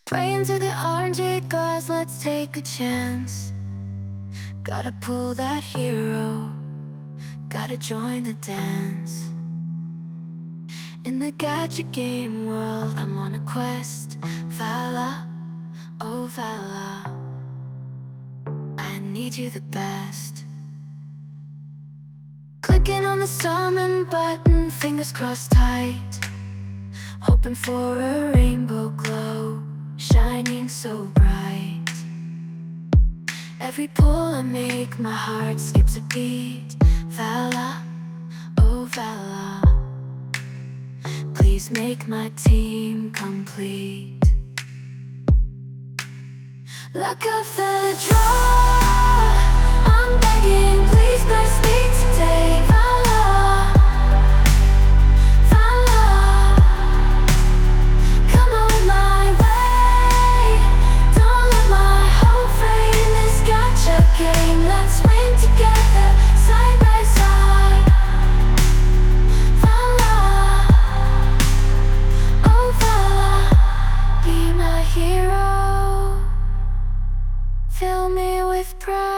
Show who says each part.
Speaker 1: Praying to the RNG gods, let's take a chance. Gotta pull that hero, gotta join the dance. In the gadget game world, I'm on a quest. Vala, oh Vala, I need you the best. Clicking on the summon button, fingers crossed tight, hoping for a rainbow glow, shining so bright. Every pull I make, my heart skips a beat. Vala, oh Vala, please make my team complete. Luck of the draw, I'm begging, please bless me today. Vala, Vala, come on my way. Don't let my hope fade in this gacha game. Let's win together, side by side. Vala, oh Vala, be my hero, fill me with pride.